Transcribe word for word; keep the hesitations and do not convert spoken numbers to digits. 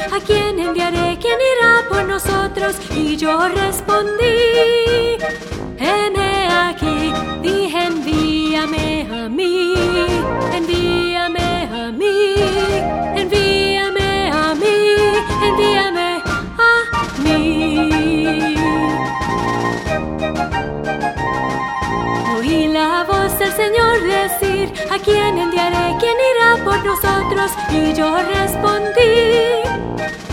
¿a quién enviaré? ¿Quién irá por nosotros? Y yo respondí, heme aquí. Dije, envíame a mí, envíame a mí, envíame a mí, envíame a mí. Oí la voz del Señor decir, ¿a quién enviaré? ¿Quién irá por nosotros? Y yo respondí,